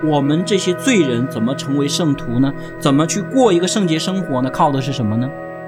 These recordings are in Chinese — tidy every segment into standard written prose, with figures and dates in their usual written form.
我们这些罪人怎么成为圣徒呢？怎么去过一个圣洁生活呢？靠的是什么呢？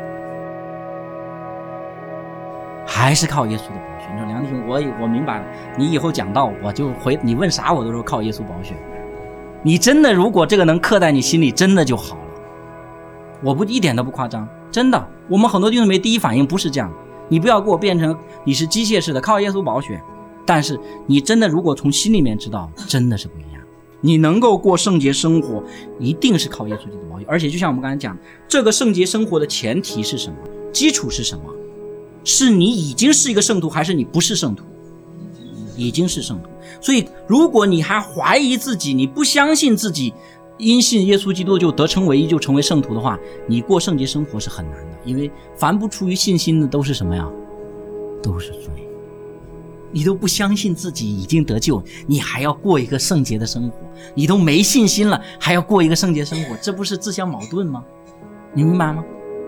还是靠耶稣的宝血。你说梁弟兄，我明白了，你以后讲道我就回，你问啥我都说靠耶稣宝血。你真的如果这个能刻在你心里，真的就好了。我不一点都不夸张，真的。我们很多弟兄姊妹第一反应不是这样，你不要给我变成你是机械式的靠耶稣宝血。但是你真的如果从心里面知道，真的是不一样。你能够过圣洁生活，一定是靠耶稣基督的宝血。而且就像我们刚才讲，这个圣洁生活的前提是什么？基础是什么？是你已经是一个圣徒，还是你不是圣徒？已经是圣徒。所以如果你还怀疑自己，你不相信自己因信耶稣基督就得称为义，就成为圣徒的话，你过圣洁生活是很难的。因为凡不出于信心的都是什么呀？都是罪。你都不相信自己已经得救，你还要过一个圣洁的生活，你都没信心了，还要过一个圣洁生活，这不是自相矛盾吗？你明白吗？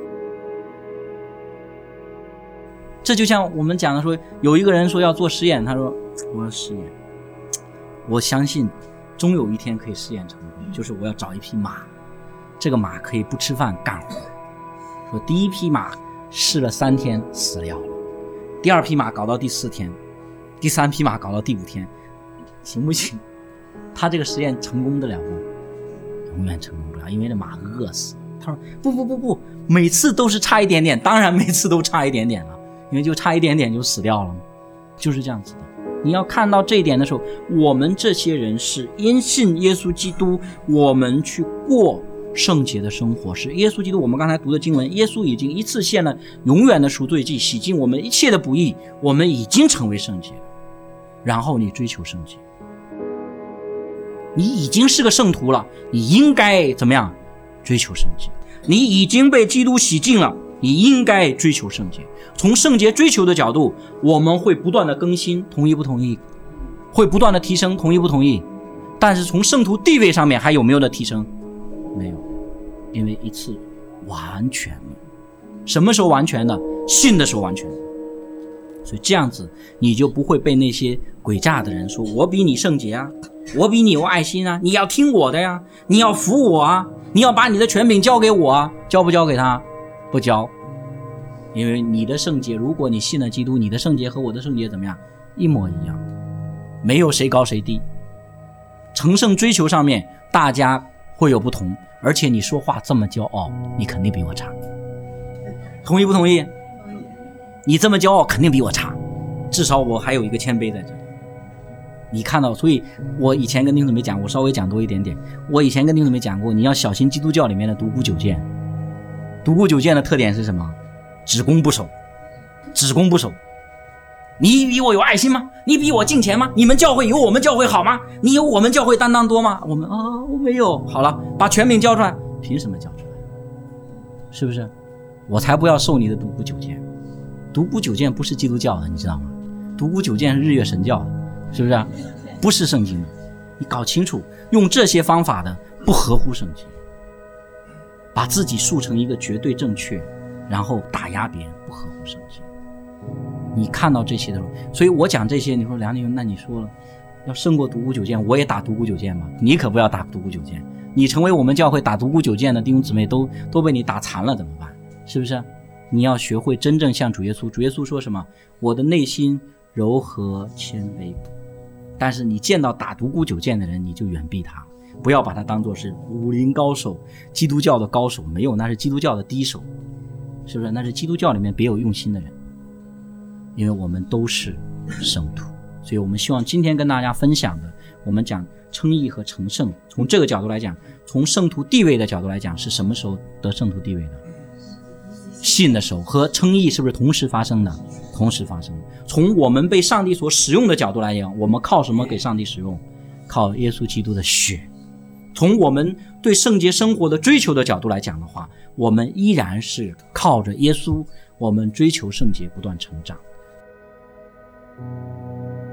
这就像我们讲的说，有一个人说要做实验，他说我要实验，我相信终有一天可以实验成功，就是我要找一匹马，这个马可以不吃饭干活。说第一匹马试了3天死掉了，第二匹马搞到第4天，第3匹马搞到第5天，行不行？他这个实验成功得了不？永远成功不了，因为这马饿死了。他说不，每次都是差一点点，当然每次都差一点点了，因为就差一点点就死掉了，就是这样子的。你要看到这一点的时候，我们这些人是因信耶稣基督，我们去过圣洁的生活，是耶稣基督。我们刚才读的经文，耶稣已经一次献了永远的赎罪祭，洗净我们一切的不义，我们已经成为圣洁了。然后你追求圣洁，你已经是个圣徒了，你应该怎么样？追求圣洁。你已经被基督洗净了，你应该追求圣洁。从圣洁追求的角度，我们会不断的更新，同意不同意？会不断的提升，同意不同意？但是从圣徒地位上面还有没有的提升？没有，因为一次完全了。什么时候完全的？信的时候完全。所以这样子你就不会被那些诡诈的人说我比你圣洁啊，我比你有爱心啊，你要听我的呀，你要服我啊，你要把你的权柄交给我啊。交不交给他？不交。因为你的圣洁，如果你信了基督，你的圣洁和我的圣洁怎么样？一模一样，没有谁高谁低。成圣追求上面大家会有不同，而且你说话这么骄傲，你肯定比我差。同意不同意？你这么骄傲肯定比我差，至少我还有一个谦卑在这里。你看到，所以我以前跟弟兄姊妹讲，我稍微讲多一点点。我以前跟弟兄姊妹讲过，你要小心基督教里面的独孤九剑。独孤九剑的特点是什么？只攻不守，只攻不守。你比我有爱心吗？你比我敬虔吗？你们教会有我们教会好吗？你有我们教会担当多吗？我没有。好了，把权柄交出来，凭什么交出来？是不是？我才不要受你的独孤九剑。独孤九剑不是基督教的，你知道吗？独孤九剑是日月神教的，是不是？不是圣经的。你搞清楚，用这些方法的不合乎圣经，把自己树成一个绝对正确，然后打压别人，不合乎圣经。你看到这些的时候，所以我讲这些，你说梁弟兄，那你说了要胜过独孤九剑，我也打独孤九剑吧？你可不要打独孤九剑，你成为我们教会打独孤九剑的弟兄姊妹都被你打残了怎么办？是不是？你要学会真正像主耶稣。主耶稣说什么？我的内心柔和谦卑。但是你见到打独孤九剑的人，你就远避他，不要把他当作是武林高手，基督教的高手。没有，那是基督教的低手，是不是？那是基督教里面别有用心的人。因为我们都是圣徒，所以我们希望今天跟大家分享的，我们讲称义和成圣，从这个角度来讲，从圣徒地位的角度来讲，是什么时候得圣徒地位的？信的时候。和称义是不是同时发生的？同时发生的。从我们被上帝所使用的角度来讲，我们靠什么给上帝使用？靠耶稣基督的血。从我们对圣洁生活的追求的角度来讲的话，我们依然是靠着耶稣，我们追求圣洁不断成长。